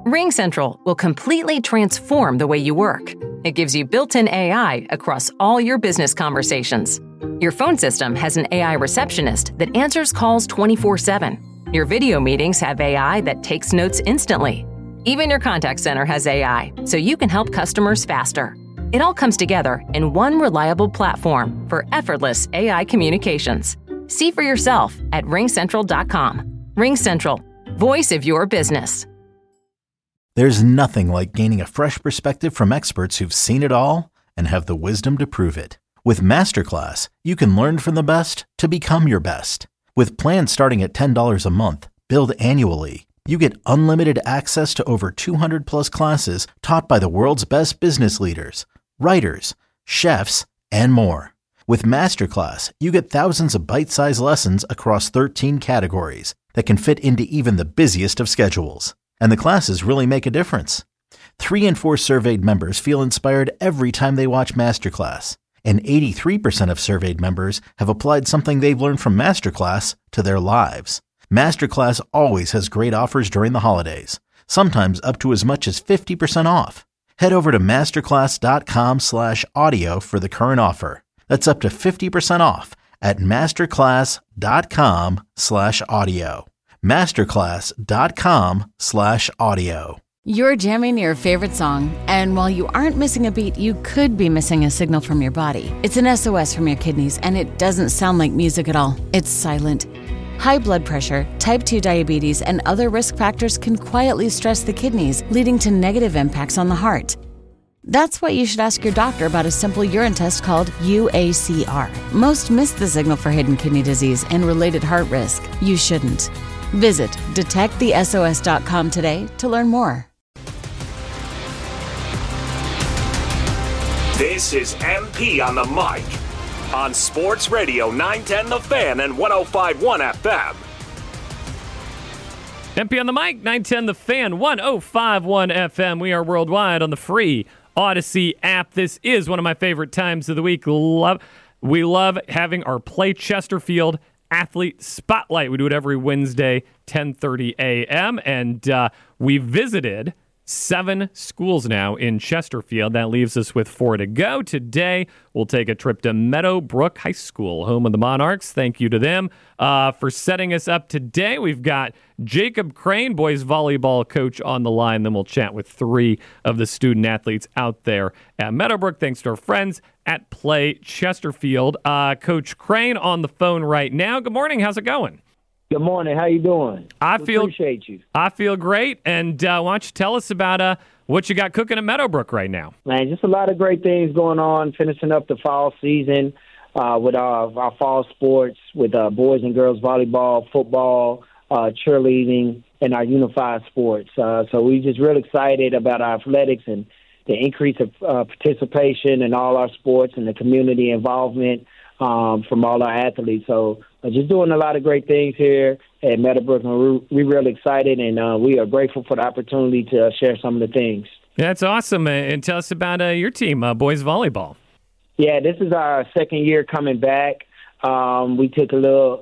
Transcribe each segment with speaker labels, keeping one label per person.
Speaker 1: RingCentral will completely transform the way you work. It gives you built-in AI across all your business conversations. Your phone system has an AI receptionist that answers calls 24/7. Your video meetings have AI that takes notes instantly. Even your contact center has AI, so you can help customers faster. It all comes together in one reliable platform for effortless AI communications. See for yourself at ringcentral.com. RingCentral, voice of your business.
Speaker 2: There's nothing like gaining a fresh perspective from experts who've seen it all and have the wisdom to prove it. With Masterclass, you can learn from the best to become your best. With plans starting at $10 a month, billed annually, you get unlimited access to over 200 plus classes taught by the world's best business leaders, writers, chefs, and more. With Masterclass, you get thousands of bite-sized lessons across 13 categories that can fit into even the busiest of schedules. And the classes really make a difference. 3 in 4 surveyed members feel inspired every time they watch Masterclass. And 83% of surveyed members have applied something they've learned from Masterclass to their lives. Masterclass always has great offers during the holidays, sometimes up to as much as 50% off. Head over to masterclass.com/audio for the current offer. That's up to 50% off at masterclass.com/audio. masterclass.com/audio.
Speaker 3: You're jamming your favorite song, and while you aren't missing a beat, you could be missing a signal from your body. It's an SOS from your kidneys, and it doesn't sound like music at all. It's silent. High blood pressure, type 2 diabetes, and other risk factors can quietly stress the kidneys, leading to negative impacts on the heart. That's why you should ask your doctor about a simple urine test called UACR. Most miss the signal for hidden kidney disease and related heart risk. You shouldn't. Visit detectthesos.com today to learn more.
Speaker 4: This is MP on the mic on Sports Radio 910 The Fan and 105.1 FM.
Speaker 5: MP on the mic, 910 The Fan, 105.1 FM. We are worldwide on the free Odyssey app. This is one of my favorite times of the week. We love having our Play Chesterfield Athlete Spotlight. We do it every Wednesday, 10:30 a.m., and we visited 7 schools now in Chesterfield. That leaves us with 4 to go. Today, we'll take a trip to Meadowbrook High School, home of the Monarchs. Thank you to them for setting us up today. We've got Jacob Crane, boys volleyball coach, on the line. Then we'll chat with 3 of the student athletes out there at Meadowbrook, thanks to our friends at Play Chesterfield. Coach Crane on the phone right now. Good morning. How's it going?
Speaker 6: Good morning. How you doing?
Speaker 5: Appreciate you. I feel great. And why don't you tell us about what you got cooking at Meadowbrook right now?
Speaker 6: Man, just a lot of great things going on, finishing up the fall season with our fall sports, with boys and girls volleyball, football, cheerleading, and our unified sports. So we're just real excited about our athletics and the increase of participation in all our sports and the community involvement from all our athletes. So just doing a lot of great things here at Meadowbrook, and we're really excited, and we are grateful for the opportunity to share some of the things.
Speaker 5: That's awesome. And tell us about your team, boys volleyball.
Speaker 6: Yeah, this is our second year coming back. We took a little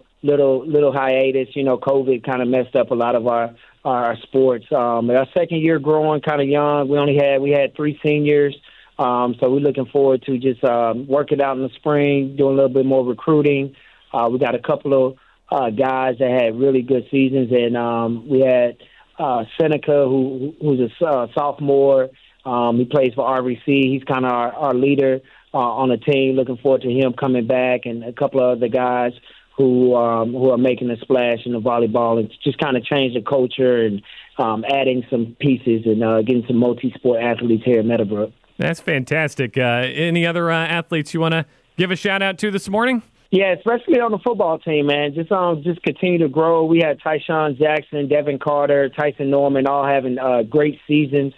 Speaker 6: hiatus. You know, COVID kind of messed up a lot of our sports. Our second year growing kind of young. We had 3 seniors. So we're looking forward to just working out in the spring, doing a little bit more recruiting. We got a couple of guys that had really good seasons, and we had Seneca, who's a sophomore. He plays for RVC. He's kind of our leader on the team. Looking forward to him coming back, and a couple of other guys who are making a splash in the volleyball and just kind of change the culture and adding some pieces and getting some multi-sport athletes here at Meadowbrook.
Speaker 5: That's fantastic. Any other athletes you want to give a shout-out to this morning?
Speaker 6: Yeah, especially on the football team, man. Just continue to grow. We had Tyshawn Jackson, Devin Carter, Tyson Norman all having great seasons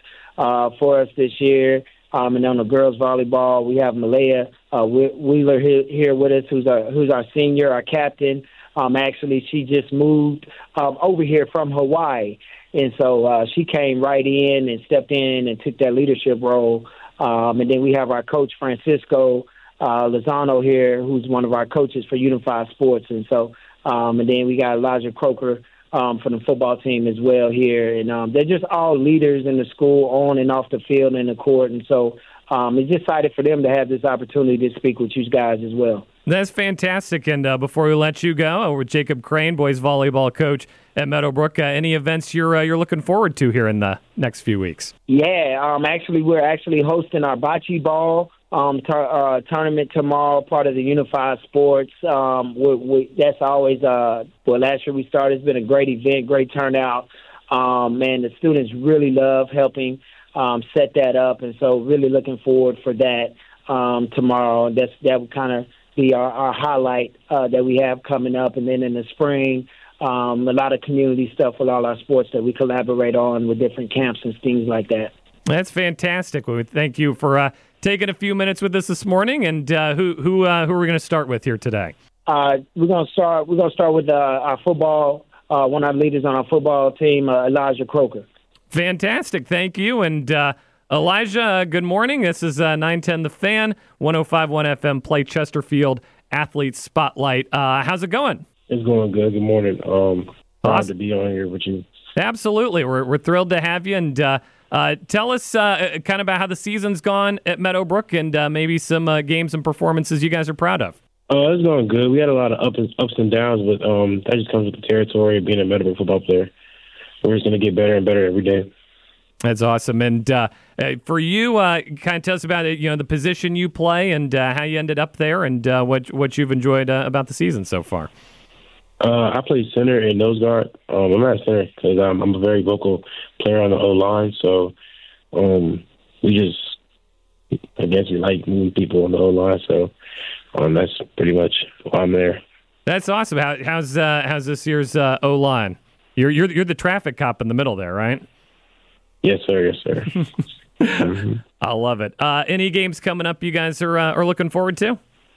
Speaker 6: for us this year. And on the girls volleyball, we have Malaya Wheeler here with us, who's our senior, our captain. Actually, she just moved over here from Hawaii. And so she came right in and stepped in and took that leadership role. And then we have our coach, Francisco Lozano here, who's one of our coaches for Unified Sports. And so, and then we got Elijah Croker for the football team as well here. And they're just all leaders in the school, on and off the field and the court. And so it's just excited for them to have this opportunity to speak with you guys as well.
Speaker 5: That's fantastic. And before we let you go, we're Jacob Crane, boys volleyball coach at Meadowbrook. Any events you're looking forward to here in the next few weeks?
Speaker 6: Yeah, actually, we're actually hosting our bocce ball tournament tomorrow, part of the Unified Sports. That's always last year we started. It's been a great event, great turnout. Man, the students really love helping set that up, and so really looking forward for that tomorrow. That would kind of be our highlight that we have coming up. And then in the spring, a lot of community stuff with all our sports that we collaborate on with different camps and things like that.
Speaker 5: That's fantastic. We thank you for taking a few minutes with us this morning. And who are we going to start with here today?
Speaker 6: We're going to start with our football. One of our leaders on our football team, Elijah Croker. Fantastic.
Speaker 5: Thank you. And Elijah, good morning. This is 910 The Fan, 105.1 FM, Play Chesterfield Athlete Spotlight. How's it going?
Speaker 7: It's going good. Good morning.
Speaker 5: Awesome.
Speaker 7: Glad to be on here with you.
Speaker 5: Absolutely. We're thrilled to have you. And tell us kind of about how the season's gone at Meadowbrook and maybe some games and performances you guys are proud of.
Speaker 7: It's going good. We had a lot of ups and downs, but that just comes with the territory of being a Meadowbrook football player. We're just going to get better and better every day.
Speaker 5: That's awesome. And for you, kind of tell us about it, the position you play and how you ended up there and what you've enjoyed about the season so far.
Speaker 7: I play center and nose guard. I'm not a center because I'm a very vocal player on the O-line. So we like moving people on the O-line. So that's pretty much why I'm there.
Speaker 5: That's awesome. How's this year's O-line? You're the traffic cop in the middle there, right?
Speaker 7: Yes, sir. Yes, sir.
Speaker 5: Mm-hmm. I love it. Any games coming up you guys are looking forward to?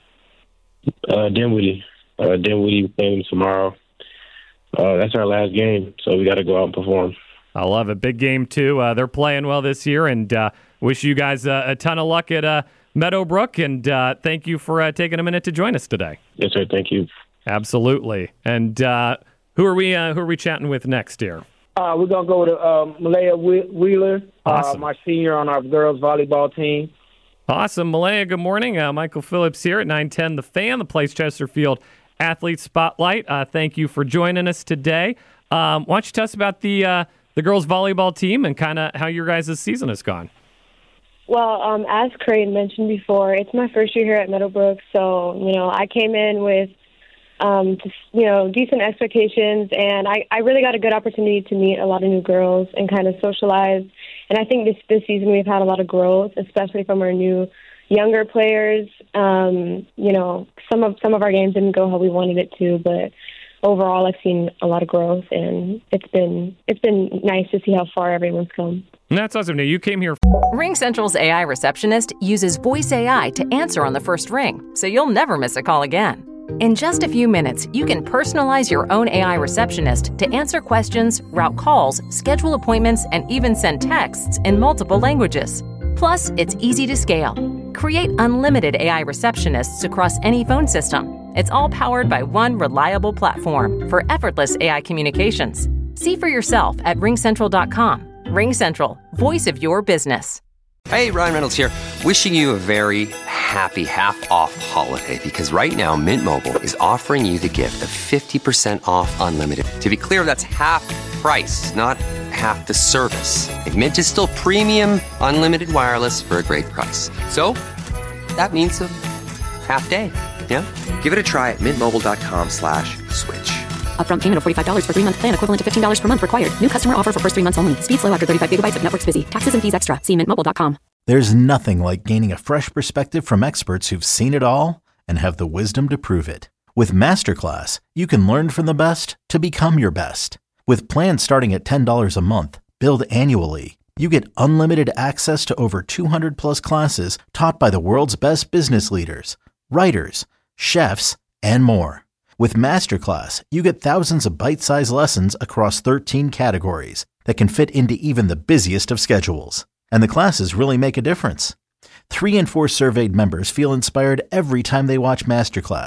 Speaker 7: Dinwiddie playing tomorrow. That's our last game, so we got to go out and perform.
Speaker 5: I love it. Big game, too. They're playing well this year, and wish you guys a ton of luck at Meadowbrook, and thank you for taking a minute to join us today.
Speaker 7: Yes, sir. Thank you.
Speaker 5: Absolutely. And who are we chatting with next here?
Speaker 6: We're going to go with Malaya Wheeler,
Speaker 5: awesome.
Speaker 6: Our senior on our girls volleyball team.
Speaker 5: Awesome. Malaya, good morning. Michael Phillips here at 910 The Fan, the Place Chesterfield Athlete Spotlight. Thank you for joining us today. Why don't you tell us about the girls volleyball team and kind of how your guys' season has gone?
Speaker 8: Well, as Crane mentioned before, it's my first year here at Meadowbrook, so, I came in with decent expectations, and I really got a good opportunity to meet a lot of new girls and kind of socialize. And I think this season we've had a lot of growth, especially from our new younger players. Some of our games didn't go how we wanted it to, but overall I've seen a lot of growth, and it's been nice to see how far everyone's come.
Speaker 5: That's awesome. Now, you came here.
Speaker 1: RingCentral's AI receptionist uses voice AI to answer on the first ring, so you'll never miss a call again. In just a few minutes, you can personalize your own AI receptionist to answer questions, route calls, schedule appointments, and even send texts in multiple languages. Plus, it's easy to scale. Create unlimited AI receptionists across any phone system. It's all powered by one reliable platform for effortless AI communications. See for yourself at ringcentral.com. RingCentral, voice of your business.
Speaker 9: Hey, Ryan Reynolds here, wishing you a very happy half-off holiday, because right now Mint Mobile is offering you the gift of 50% off unlimited. To be clear, that's half price, not half the service. And Mint is still premium unlimited wireless for a great price. So that means a half day. Yeah? Give it a try at mintmobile.com/switch.
Speaker 10: Upfront payment of $45 for 3-month plan, equivalent to $15 per month required. New customer offer for first 3 months only. Speed slow after 35 gigabytes if network's busy. Taxes and fees extra. See mintmobile.com.
Speaker 2: There's nothing like gaining a fresh perspective from experts who've seen it all and have the wisdom to prove it. With Masterclass, you can learn from the best to become your best. With plans starting at $10 a month, billed annually, you get unlimited access to over 200 plus classes taught by the world's best business leaders, writers, chefs, and more. With Masterclass, you get thousands of bite-sized lessons across 13 categories that can fit into even the busiest of schedules. And the classes really make a difference. 3 in 4 surveyed members feel inspired every time they watch Masterclass.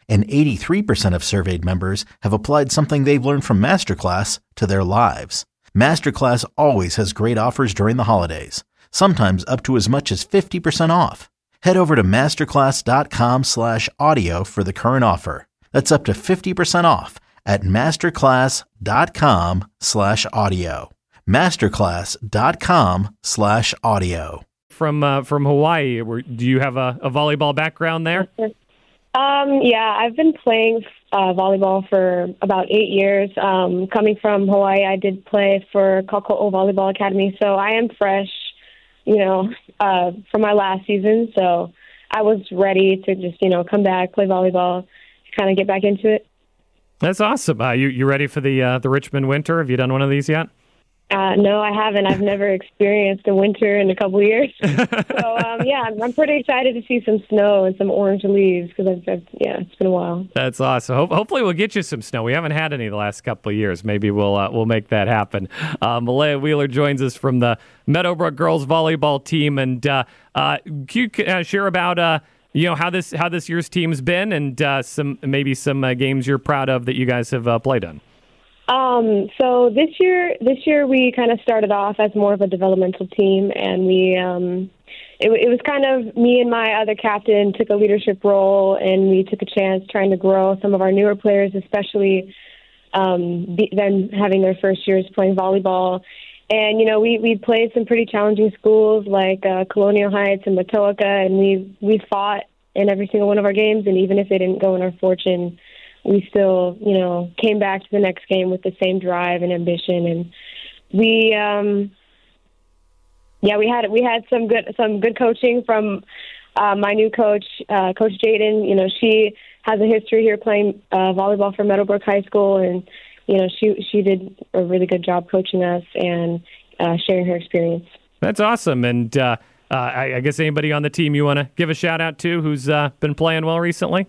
Speaker 2: And 83% of surveyed members have applied something they've learned from Masterclass to their lives. Masterclass always has great offers during the holidays, sometimes up to as much as 50% off. Head over to masterclass.com/audio for the current offer. That's up to 50% off at masterclass.com/audio. masterclass.com/audio.
Speaker 5: From Hawaii, do you have a volleyball background there?
Speaker 8: Yeah, I've been playing volleyball for about 8 years. Coming from Hawaii, I did play for Kako'o Volleyball Academy, so I am fresh, from my last season. So I was ready to just, come back, play volleyball, kind of get back into it.
Speaker 5: That's awesome. You ready for the Richmond winter? Have you done one of these yet?
Speaker 8: No, I haven't. I've never experienced a winter in a couple of years. So, I'm pretty excited to see some snow and some orange leaves because it's been a while.
Speaker 5: That's awesome. Hopefully we'll get you some snow. We haven't had any the last couple of years. Maybe we'll make that happen. Malaya Wheeler joins us from the Meadowbrook girls volleyball team. And can you share about how this year's team's been and some games you're proud of that you guys have played on?
Speaker 8: So this year we kind of started off as more of a developmental team, and we it was kind of me and my other captain took a leadership role, and we took a chance trying to grow some of our newer players, especially them having their first years playing volleyball. And we played some pretty challenging schools like Colonial Heights and Matoaka, and we fought in every single one of our games, and even if they didn't go in our fortune, we still, came back to the next game with the same drive and ambition. And we had some good coaching from my new coach, Coach Jaden. She has a history here playing volleyball for Meadowbrook High School, and she did a really good job coaching us and sharing her experience.
Speaker 5: That's awesome. And I guess anybody on the team you want to give a shout out to who's been playing well recently?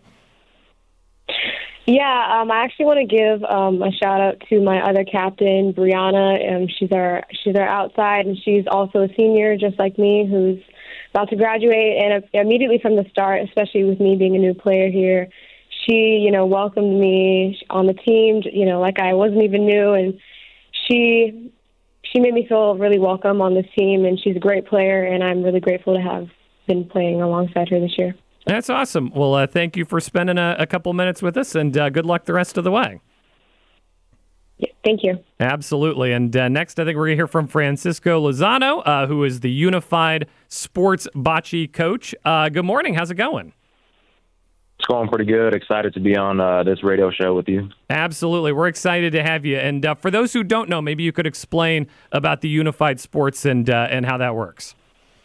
Speaker 8: Yeah, I actually want to give a shout out to my other captain, Brianna. She's our outside, and she's also a senior, just like me, who's about to graduate. And immediately from the start, especially with me being a new player here, she, welcomed me on the team, like I wasn't even new, and she made me feel really welcome on this team. And she's a great player, and I'm really grateful to have been playing alongside her this year.
Speaker 5: That's awesome. Well, thank you for spending a couple minutes with us, and good luck the rest of the way.
Speaker 8: Yeah, thank you.
Speaker 5: Absolutely. And next, I think we're going to hear from Francisco Lozano, who is the Unified Sports Bocce coach. Good morning. How's it going?
Speaker 11: It's going pretty good. Excited to be on this radio show with you.
Speaker 5: Absolutely. We're excited to have you. And for those who don't know, maybe you could explain about the Unified Sports and how that works.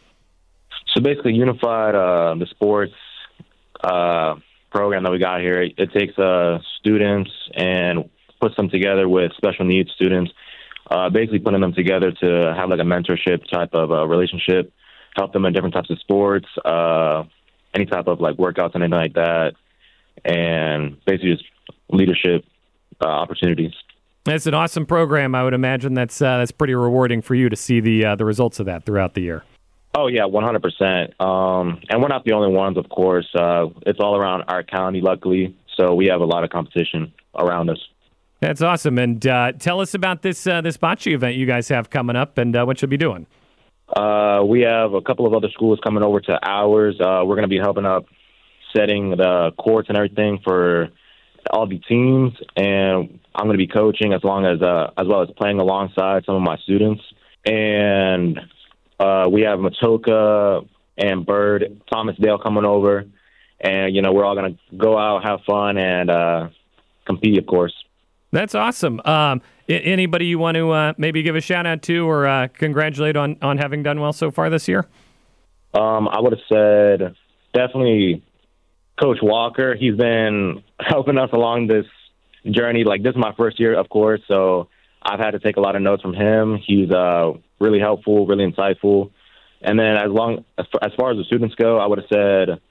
Speaker 11: So basically, Unified, the sports program that we got here, it takes students and puts them together with special needs students, basically putting them together to have like a mentorship type of relationship, help them in different types of sports, any type of like workouts, anything like that, and basically just leadership opportunities.
Speaker 5: It's an awesome program. I would imagine that's pretty rewarding for you to see the results of that throughout the year.
Speaker 11: Oh, yeah, 100%. And we're not the only ones, of course. It's all around our county, luckily, so we have a lot of competition around us.
Speaker 5: That's awesome. And tell us about this bocce event you guys have coming up and what you'll be doing.
Speaker 11: We have a couple of other schools coming over to ours. We're going to be helping up setting the courts and everything for all the teams, and I'm going to be coaching as well as playing alongside some of my students. And we have Matoaka and Bird, Thomas Dale coming over, and we're all going to go out, have fun, and compete, of course.
Speaker 5: That's awesome. Anybody you want to maybe give a shout out to or congratulate on having done well so far this year?
Speaker 11: I would have said definitely Coach Walker. He's been helping us along this journey. Like, this is my first year, of course, so I've had to take a lot of notes from him. He's really helpful, really insightful. And then as far as the students go, I would have said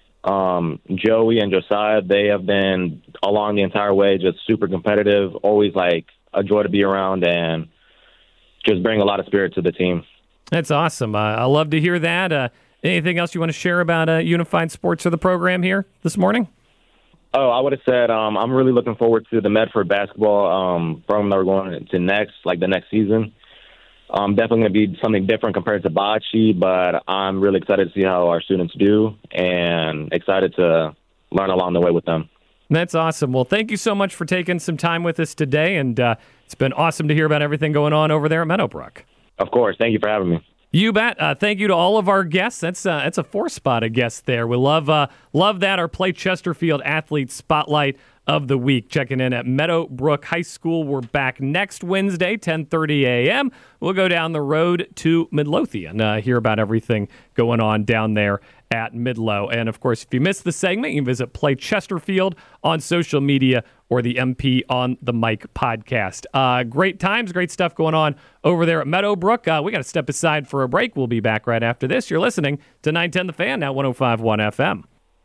Speaker 11: Joey and Josiah. They have been along the entire way, just super competitive, always like a joy to be around, and just bring a lot of spirit to the team.
Speaker 5: That's awesome. I love to hear that. Anything else you want to share about Unified Sports or the program here this morning?
Speaker 11: Oh, I would have said I'm really looking forward to the Medford basketball program that we're going to next, like the next season. Definitely going to be something different compared to Bocce, but I'm really excited to see how our students do and excited to learn along the way with them.
Speaker 5: That's awesome. Well, thank you so much for taking some time with us today, and it's been awesome to hear about everything going on over there at Meadowbrook.
Speaker 11: Of course. Thank you for having me.
Speaker 5: You bet. Thank you to all of our guests. That's a 4-spot of guests there. We love that. Our Play Chesterfield Athlete Spotlight of the Week. Checking in at Meadowbrook High School. We're back next Wednesday, 10:30 a.m. We'll go down the road to Midlothian, hear about everything going on down there at Midlow. And, of course, if you missed the segment, you can visit Play Chesterfield on social media or the MP on the Mic podcast. Great times, great stuff going on over there at Meadowbrook. We got to step aside for a break. We'll be back right after this. You're listening to 910 The Fan, now 105.1 FM.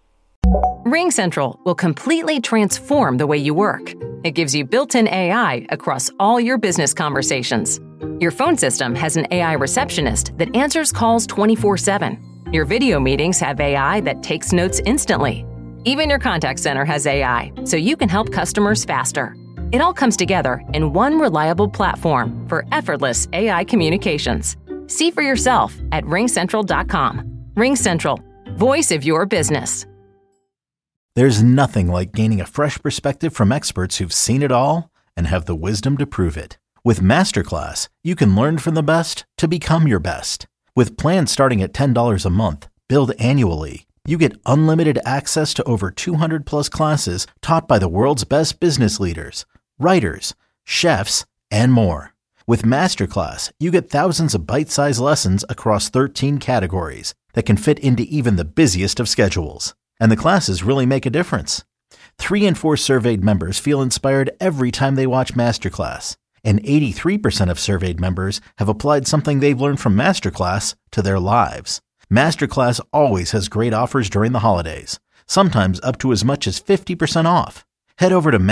Speaker 1: RingCentral will completely transform the way you work. It gives you built-in AI across all your business conversations. Your phone system has an AI receptionist that answers calls 24/7. Your video meetings have AI that takes notes instantly. Even your contact center has AI, so you can help customers faster. It all comes together in one reliable platform for effortless AI communications. See for yourself at ringcentral.com. RingCentral, voice of your business.
Speaker 2: There's nothing like gaining a fresh perspective from experts who've seen it all and have the wisdom to prove it. With Masterclass, you can learn from the best to become your best. With plans starting at $10 a month, billed annually, you get unlimited access to over 200 plus classes taught by the world's best business leaders, writers, chefs, and more. With Masterclass, you get thousands of bite-sized lessons across 13 categories that can fit into even the busiest of schedules. And the classes really make a difference. 3 in 4 surveyed members feel inspired every time they watch Masterclass. And 83% of surveyed members have applied something they've learned from Masterclass to their lives. Masterclass always has great offers during the holidays, sometimes up to as much as 50% off. Head over to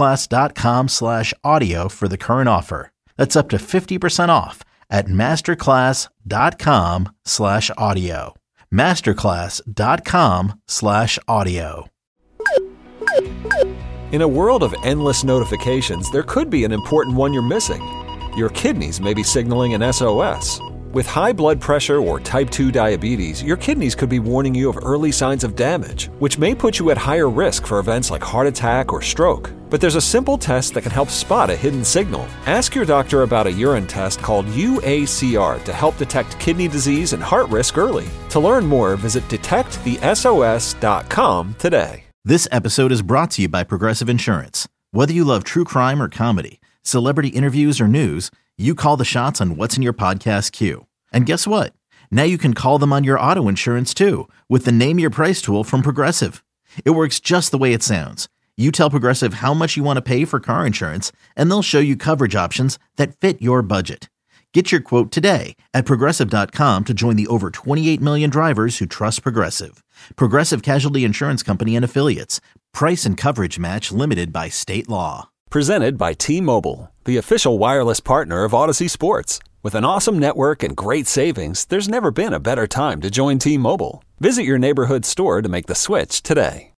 Speaker 2: masterclass.com/audio for the current offer. That's up to 50% off at masterclass.com/audio. masterclass.com/audio.
Speaker 12: In a world of endless notifications, there could be an important one you're missing. Your kidneys may be signaling an SOS. With high blood pressure or type 2 diabetes, your kidneys could be warning you of early signs of damage, which may put you at higher risk for events like heart attack or stroke. But there's a simple test that can help spot a hidden signal. Ask your doctor about a urine test called UACR to help detect kidney disease and heart risk early. To learn more, visit detectthesos.com today.
Speaker 2: This episode is brought to you by Progressive Insurance. Whether you love true crime or comedy, celebrity interviews or news, you call the shots on what's in your podcast queue. And guess what? Now you can call them on your auto insurance too with the Name Your Price tool from Progressive. It works just the way it sounds. You tell Progressive how much you want to pay for car insurance, and they'll show you coverage options that fit your budget. Get your quote today at Progressive.com to join the over 28 million drivers who trust Progressive. Progressive Casualty Insurance Company and Affiliates. Price and coverage match limited by state law.
Speaker 12: Presented by T-Mobile, the official wireless partner of Odyssey Sports. With an awesome network and great savings, there's never been a better time to join T-Mobile. Visit your neighborhood store to make the switch today.